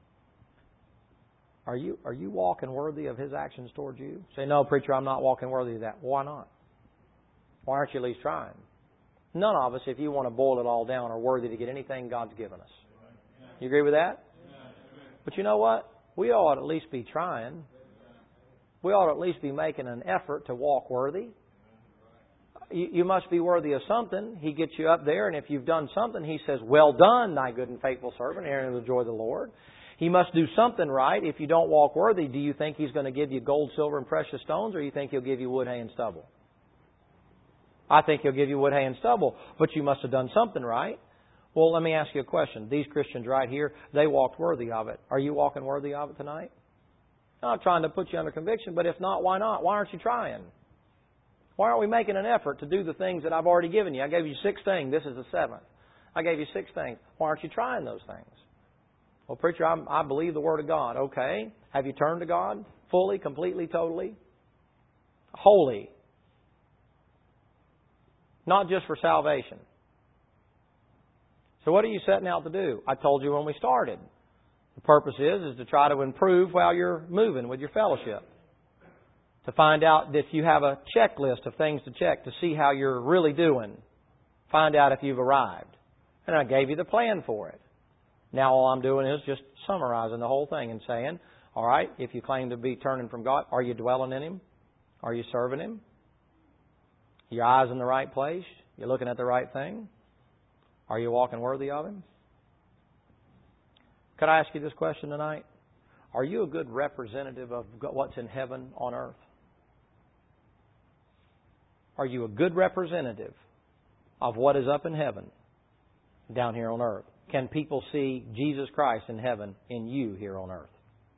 Are you are you walking worthy of His actions towards you? Say, no, preacher, I'm not walking worthy of that. Why not? Why aren't you at least trying? None of us, if you want to boil it all down, are worthy to get anything God's given us. You agree with that? But you know what? We ought to at least be trying. We ought to at least be making an effort to walk worthy. You, you must be worthy of something. He gets you up there, and if you've done something, He says, well done, thy good and faithful servant, enter into the joy of the Lord. He must do something right. If you don't walk worthy, do you think He's going to give you gold, silver, and precious stones, or do you think He'll give you wood, hay, and stubble? I think He'll give you wood, hay, and stubble, but you must have done something right. Well, let me ask you a question. These Christians right here, they walked worthy of it. Are you walking worthy of it tonight? I'm not trying to put you under conviction, but if not, why not? Why aren't you trying? Why aren't we making an effort to do the things that I've already given you? I gave you six things. This is the seventh. I gave you six things. Why aren't you trying those things? Well, preacher, I'm, I believe the Word of God. Okay. Have you turned to God fully, completely, totally? Wholly. Not just for salvation. So what are you setting out to do? I told you when we started. The purpose is, is to try to improve while you're moving with your fellowship. To find out if you have a checklist of things to check to see how you're really doing. Find out if you've arrived. And I gave you the plan for it. Now all I'm doing is just summarizing the whole thing and saying, all right, if you claim to be turning from God, are you dwelling in Him? Are you serving Him? Your eyes in the right place? You're looking at the right thing? Are you walking worthy of Him? Could I ask you this question tonight? Are you a good representative of what's in heaven on earth? Are you a good representative of what is up in heaven down here on earth? Can people see Jesus Christ in heaven in you here on earth?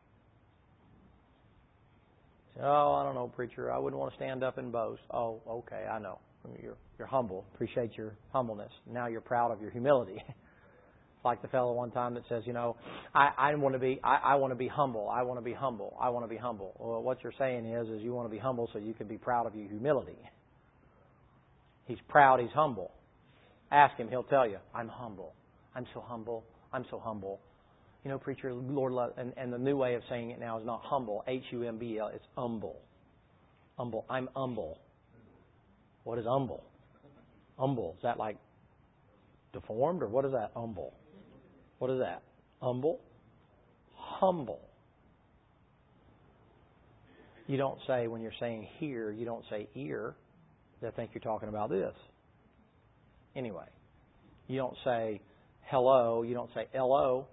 Oh, I don't know, preacher. I wouldn't want to stand up and boast. Oh, okay, I know. You're, you're humble. Appreciate your humbleness. Now you're proud of your humility. Like the fellow one time that says, you know, I, I want to be, I, I want to be humble. I want to be humble. I want to be humble. Well, what you're saying is, is you want to be humble so you can be proud of your humility. He's proud. He's humble. Ask him. He'll tell you, I'm humble. I'm so humble. I'm so humble. You know, preacher, Lord, love, and, and the new way of saying it now is not humble, H U M B L. It's humble. Humble. I'm humble. What is humble? Humble. Is that like deformed, or what is that? Humble. What is that? Humble? Humble. You don't say, when you're saying hear, you don't say ear. They think you're talking about this. Anyway, you don't say hello. You don't say L O.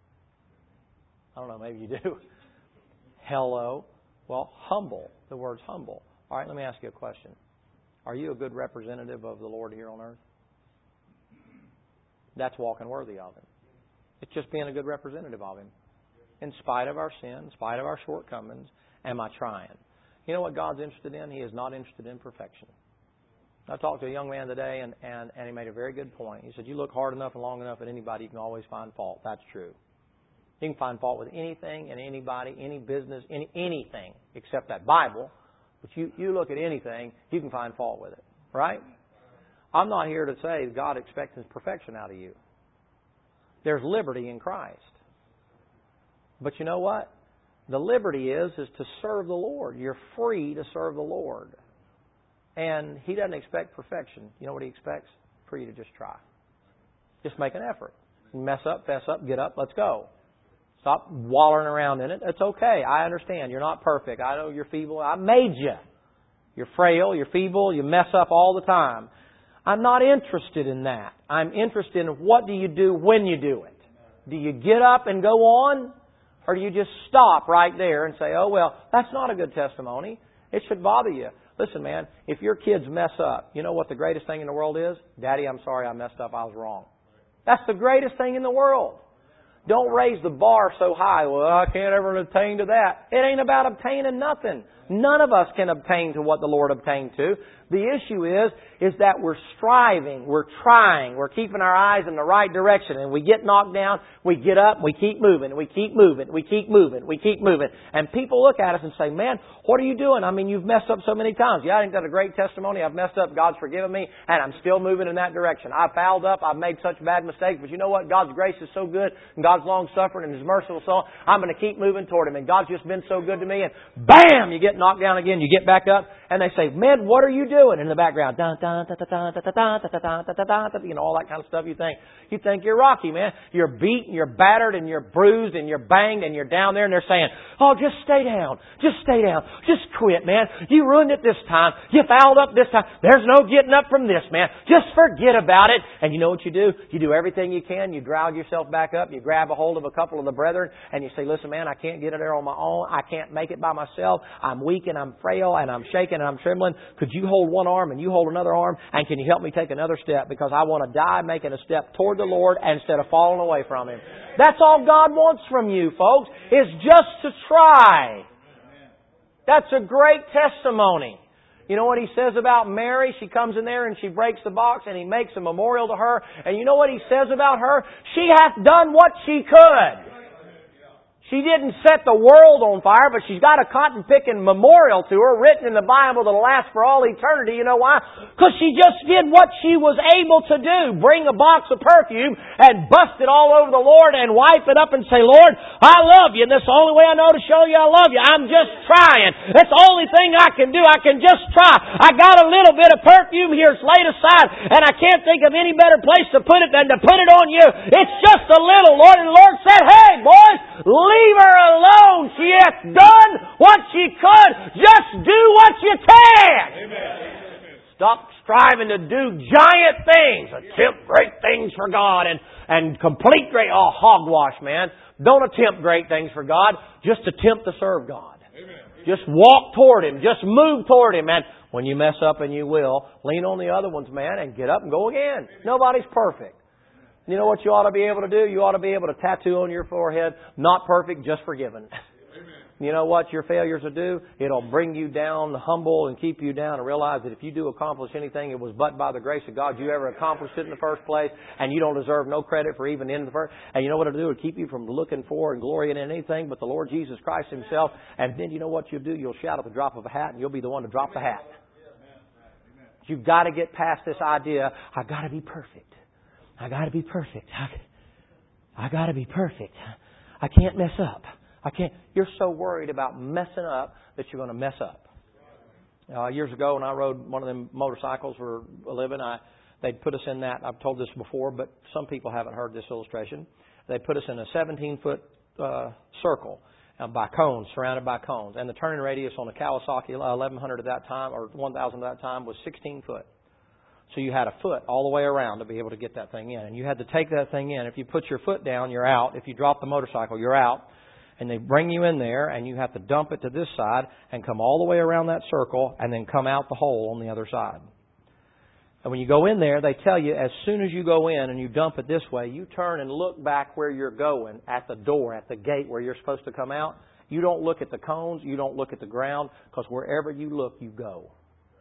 I don't know, maybe you do. Hello. Well, humble. The word's humble. All right, let me ask you a question. Are you a good representative of the Lord here on earth? That's walking worthy of Him. It's just being a good representative of Him. In spite of our sin, in spite of our shortcomings, am I trying? You know what God's interested in? He is not interested in perfection. I talked to a young man today, and, and, and he made a very good point. He said, you look hard enough and long enough at anybody, you can always find fault. That's true. You can find fault with anything and anybody, any business, any anything except that Bible. But you, you look at anything, you can find fault with it. Right? I'm not here to say God expects His perfection out of you. There's liberty in Christ. But you know what? The liberty is, is to serve the Lord. You're free to serve the Lord. And He doesn't expect perfection. You know what He expects? For you to just try. Just make an effort. Mess up, fess up, get up, let's go. Stop wallowing around in it. It's okay. I understand. You're not perfect. I know you're feeble. I made you. You're frail. You're feeble. You mess up all the time. I'm not interested in that. I'm interested in what do you do when you do it. Do you get up and go on? Or do you just stop right there and say, oh, well, that's not a good testimony. It should bother you. Listen, man, if your kids mess up, you know what the greatest thing in the world is? Daddy, I'm sorry I messed up. I was wrong. That's the greatest thing in the world. Don't raise the bar so high. Well, I can't ever attain to that. It ain't about obtaining nothing. None of us can obtain to what the Lord obtained to. The issue is, is that we're striving, we're trying, we're keeping our eyes in the right direction, and we get knocked down, we get up, we keep moving, we keep moving, we keep moving, we keep moving. And people look at us and say, man, what are you doing? I mean, you've messed up so many times. Yeah, I think that's a great testimony. I've messed up, God's forgiven me, and I'm still moving in that direction. I fouled up, I've made such bad mistakes, but you know what? God's grace is so good, and God's long-suffering, and His merciful soul. I'm going to keep moving toward Him, and God's just been so good to me, and bam, you get knocked down again, you get back up, and they say, man, what are you doing? In the background, dun, dun, dun, dun, dun, dun, dun, dun, dun, dun, dun, dun, you know, all that kind of stuff. You think, you think you're Rocky, man. You're beat, and you're battered, and you're bruised, and you're banged, and you're down there, and they're saying, oh, just stay down. Just stay down. Just quit, man. You ruined it this time. You fouled up this time. There's no getting up from this, man. Just forget about it. And you know what you do? You do everything you can. You drag yourself back up. You grab a hold of a couple of the brethren, and you say, listen, man, I can't get it there on my own. I can't make it by myself. I'm weak, and I'm frail, and I'm shaking, and I'm trembling. Could you hold one arm, and you hold another arm, and can you help me take another step? Because I want to die making a step toward the Lord instead of falling away from Him. That's all God wants from you, folks, is just to try. That's a great testimony. You know what He says about Mary? She comes in there and she breaks the box and He makes a memorial to her. And you know what He says about her? She hath done what she could. She didn't set the world on fire, but she's got a cotton-picking memorial to her written in the Bible that'll last for all eternity. You know why? Because she just did what she was able to do. Bring a box of perfume and bust it all over the Lord and wipe it up and say, Lord, I love you. And that's the only way I know to show you I love you. I'm just trying. That's the only thing I can do. I can just try. I got a little bit of perfume here. It's laid aside, and I can't think of any better place to put it than to put it on you. It's just a little, Lord. And the Lord said, hey, boys, leave Leave her alone. She hath done what she could. Just do what you can. Amen. Stop striving to do giant things. Attempt great things for God and, and complete great... Oh, hogwash, man. Don't attempt great things for God. Just attempt to serve God. Amen. Just walk toward Him. Just move toward Him. And when you mess up, and you will, lean on the other ones, man, and get up and go again. Nobody's perfect. You know what you ought to be able to do? You ought to be able to tattoo on your forehead, not perfect, just forgiven. Amen. You know what your failures will do? It'll bring you down humble and keep you down and realize that if you do accomplish anything, it was but by the grace of God you ever accomplished it in the first place, and you don't deserve no credit for even in the first. And you know what it'll do? It'll keep you from looking for and glorying in anything but the Lord Jesus Christ Himself. And then you know what you'll do? You'll shout at the drop of a hat, and you'll be the one to drop the hat. You've got to get past this idea, I've got to be perfect. I got to be perfect. I, I got to be perfect. I can't mess up. I can't. You're so worried about messing up that you're going to mess up. Uh, years ago, when I rode one of them motorcycles for a living, I they'd put us in that. I've told this before, but some people haven't heard this illustration. They put us in a seventeen-foot uh, circle uh, by cones, surrounded by cones, and the turning radius on the Kawasaki eleven hundred at that time, or one thousand at that time, was sixteen foot. So you had a foot all the way around to be able to get that thing in. And you had to take that thing in. If you put your foot down, you're out. If you drop the motorcycle, you're out. And they bring you in there, and you have to dump it to this side and come all the way around that circle and then come out the hole on the other side. And when you go in there, they tell you as soon as you go in and you dump it this way, you turn and look back where you're going at the door, at the gate where you're supposed to come out. You don't look at the cones. You don't look at the ground, because wherever you look, you go.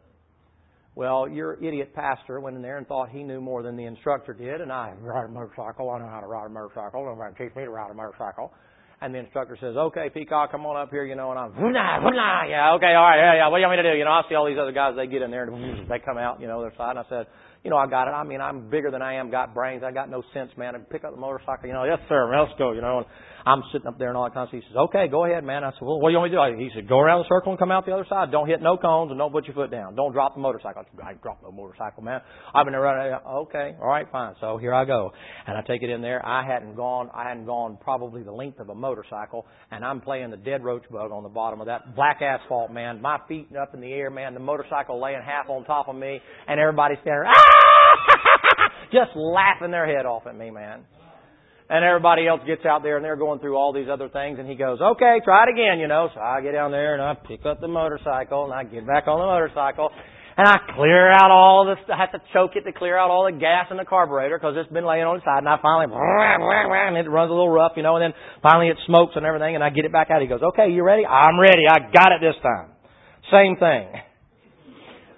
Well, your idiot pastor went in there and thought he knew more than the instructor did, and I ride a motorcycle, I know how to ride a motorcycle, nobody teach me to ride a motorcycle. And the instructor says, okay, Peacock, come on up here, you know, and I'm, yeah, okay, all right, yeah, yeah, what do you want me to do? You know, I see all these other guys, they get in there, and they come out, you know, their side, and I said, you know, I got it. I mean, I'm bigger than I am, got brains, I got no sense, man. I pick up the motorcycle, you know, yes, sir, let's go, you know, and I'm sitting up there and all that kind of stuff. He says, okay, go ahead, man. I said, well, what do you want me to do? He said, go around the circle and come out the other side. Don't hit no cones and don't put your foot down. Don't drop the motorcycle. I said, I dropped no motorcycle, man. I've been there running. Okay, all right, fine. So here I go. And I take it in there. I hadn't gone, I hadn't gone probably the length of a motorcycle, and I'm playing the dead roach bug on the bottom of that black asphalt, man. My feet up in the air, man. The motorcycle laying half on top of me, and everybody's standing, ah! Just laughing their head off at me, man. And everybody else gets out there and they're going through all these other things, and he goes, okay, try it again, you know. So I get down there and I pick up the motorcycle and I get back on the motorcycle and I clear out all this. I have to choke it to clear out all the gas in the carburetor because it's been laying on the side, and I finally, and it runs a little rough, you know, and then finally it smokes and everything, and I get it back out. He goes, okay, you ready? I'm ready. I got it this time. Same thing.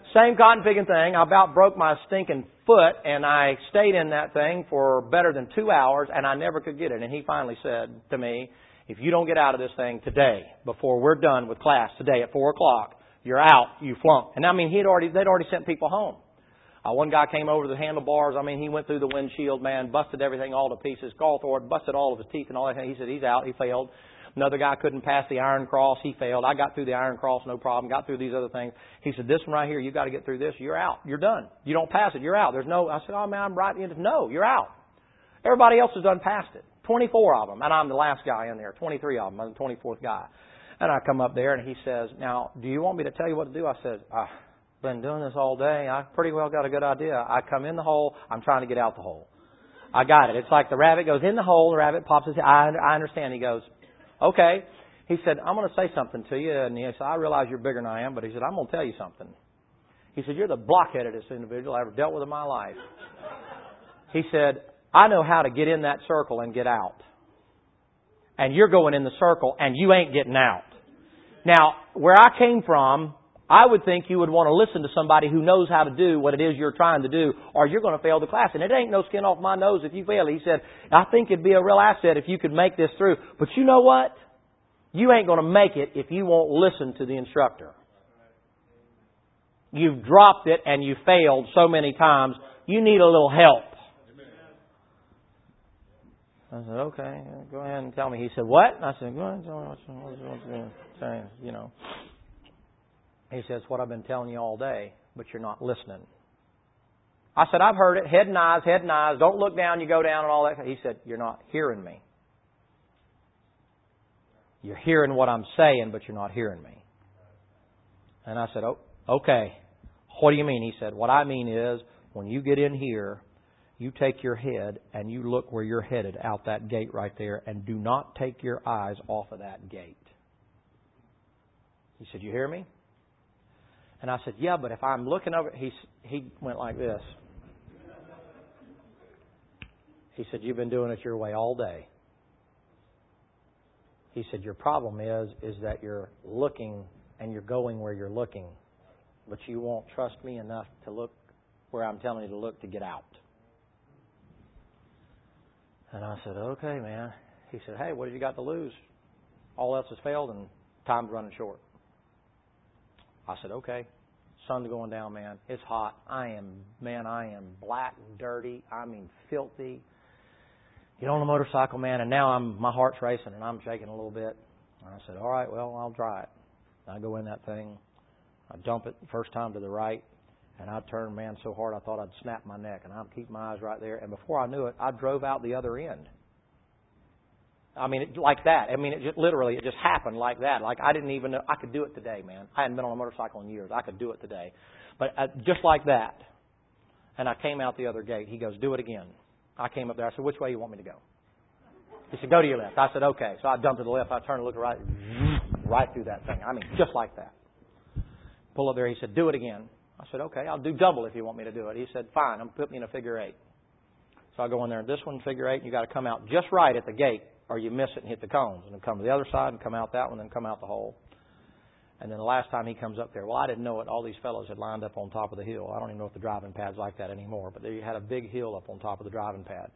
Same cotton picking thing. I about broke my stinking foot, and I stayed in that thing for better than two hours, and I never could get it. And he finally said to me, if you don't get out of this thing today, before we're done with class today at four o'clock, you're out, you flunk. And I mean, he'd already, they'd already sent people home. Uh, one guy came over to the handlebars. I mean, he went through the windshield, man, busted everything all to pieces. Gawthorpe busted all of his teeth and all that. He said he's out. He failed. Another guy couldn't pass the Iron Cross. He failed. I got through the Iron Cross, no problem. Got through these other things. He said, this one right here, you got to get through this. You're out. You're done. You don't pass it. You're out. There's no, I said, oh man, I'm right in it. No, you're out. Everybody else has done passed it. twenty-four of them. And I'm the last guy in there. twenty-three of them. I'm the twenty-fourth guy. And I come up there and he says, now, do you want me to tell you what to do? I said, I've been doing this all day. I pretty well got a good idea. I come in the hole. I'm trying to get out the hole. I got it. It's like the rabbit goes in the hole. The rabbit pops his head. I, I understand. He goes, okay. He said, I'm going to say something to you. And he said, I realize you're bigger than I am, but he said, I'm going to tell you something. He said, you're the blockheadedest individual I ever dealt with in my life. He said, I know how to get in that circle and get out. And you're going in the circle and you ain't getting out. Now, where I came from, I would think you would want to listen to somebody who knows how to do what it is you're trying to do, or you're going to fail the class. And it ain't no skin off my nose if you fail. He said, I think it'd be a real asset if you could make this through. But you know what? You ain't going to make it if you won't listen to the instructor. You've dropped it and you failed so many times. You need a little help. I said, okay, go ahead and tell me. He said, what? And I said, go ahead and tell me what you're saying, you know. He says, what I've been telling you all day, but you're not listening. I said, I've heard it, head and eyes, head and eyes. Don't look down, you go down and all that. He said, you're not hearing me. You're hearing what I'm saying, but you're not hearing me. And I said, oh, okay. What do you mean? He said, what I mean is, when you get in here, you take your head and you look where you're headed out that gate right there, and do not take your eyes off of that gate. He said, you hear me? And I said, yeah, but if I'm looking over, he, he went like this. He said, you've been doing it your way all day. He said, your problem is, is that you're looking and you're going where you're looking, but you won't trust me enough to look where I'm telling you to look to get out. And I said, okay, man. He said, hey, what have you got to lose? All else has failed and time's running short. I said, okay. Sun's going down, man. It's hot. I am, man, I am black and dirty. I mean, filthy. Get on the motorcycle, man, and now I'm my heart's racing and I'm shaking a little bit. And I said, all right, well, I'll try it. And I go in that thing. I dump it first time to the right. And I turned, man, so hard I thought I'd snap my neck. And I'd keep my eyes right there. And before I knew it, I drove out the other end. I mean, it, like that. I mean, it just literally, it just happened like that. Like I didn't even know. I could do it today, man. I hadn't been on a motorcycle in years. I could do it today. But uh, just like that. And I came out the other gate. He goes, do it again. I came up there. I said, which way you want me to go? He said, go to your left. I said, okay. So I dumped to the left. I turned and looked right, right through that thing. I mean, just like that. Pull up there. He said, do it again. I said, okay, I'll do double if you want me to do it. He said, fine, I'm put me in a figure eight. So I go in there, this one, figure eight, and you got to come out just right at the gate, or you miss it and hit the cones. And then come to the other side and come out that one, then come out the hole. And then the last time he comes up there, well, I didn't know it. All these fellows had lined up on top of the hill. I don't even know if the driving pad's like that anymore, but they had a big hill up on top of the driving pad.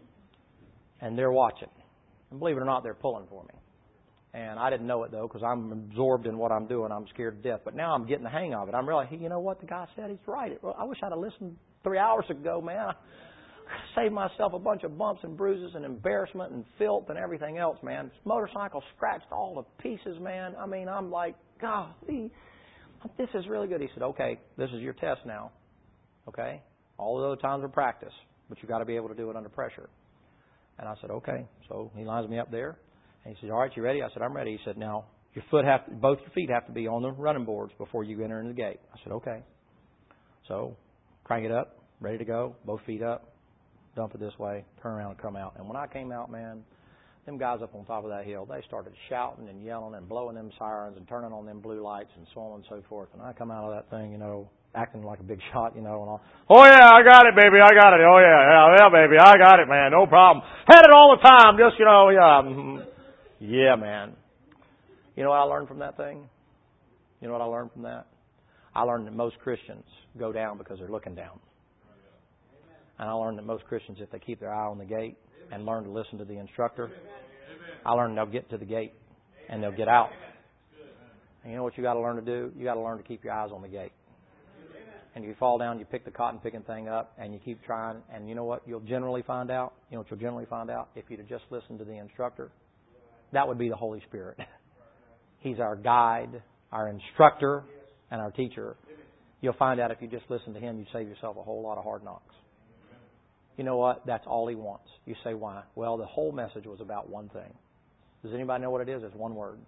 And they're watching. And believe it or not, they're pulling for me. And I didn't know it, though, because I'm absorbed in what I'm doing. I'm scared to death. But now I'm getting the hang of it. I'm really, hey, you know what? The guy said he's right. I wish I'd have listened three hours ago, man. I saved myself a bunch of bumps and bruises and embarrassment and filth and everything else, man. This motorcycle scratched all to pieces, man. I mean, I'm like, God, this is really good. He said, okay, this is your test now. Okay? All of those times are practice, but you've got to be able to do it under pressure. And I said, okay. So he lines me up there. And he said, all right, you ready? I said, I'm ready. He said, now, your foot have to, both your feet have to be on the running boards before you enter in the gate. I said, okay. So, crank it up, ready to go, both feet up, dump it this way, turn around and come out. And when I came out, man, them guys up on top of that hill, they started shouting and yelling and blowing them sirens and turning on them blue lights and so on and so forth. And I come out of that thing, you know, acting like a big shot, you know, and all. Oh, yeah, I got it, baby, I got it. Oh, yeah, yeah, yeah, baby, I got it, man, no problem. Had it all the time, just, you know, yeah. Yeah, man. You know what I learned from that thing? You know what I learned from that? I learned that most Christians go down because they're looking down. And I learned that most Christians, if they keep their eye on the gate and learn to listen to the instructor, I learned they'll get to the gate and they'll get out. And you know what you got to learn to do? You got to learn to keep your eyes on the gate. And if you fall down, you pick the cotton picking thing up and you keep trying. And you know what you'll generally find out? You know what you'll generally find out? If you'd have just listened to the instructor, that would be the Holy Spirit. He's our guide, our instructor, and our teacher. You'll find out if you just listen to Him, you save yourself a whole lot of hard knocks. You know what? That's all He wants. You say, why? Well, the whole message was about one thing. Does anybody know what it is? It's one word.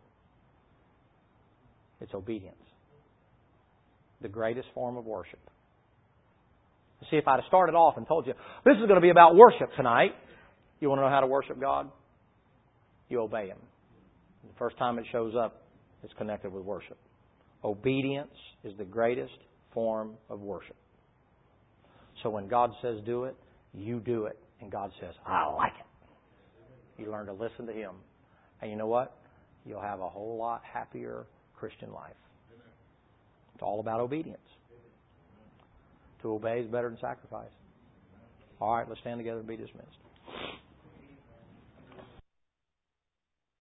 It's obedience. The greatest form of worship. See, if I'd have started off and told you, this is going to be about worship tonight, you want to know how to worship God? You obey Him. The first time it shows up, it's connected with worship. Obedience is the greatest form of worship. So when God says do it, you do it. And God says, I like it. You learn to listen to Him. And you know what? You'll have a whole lot happier Christian life. It's all about obedience. To obey is better than sacrifice. All right, let's stand together and be dismissed.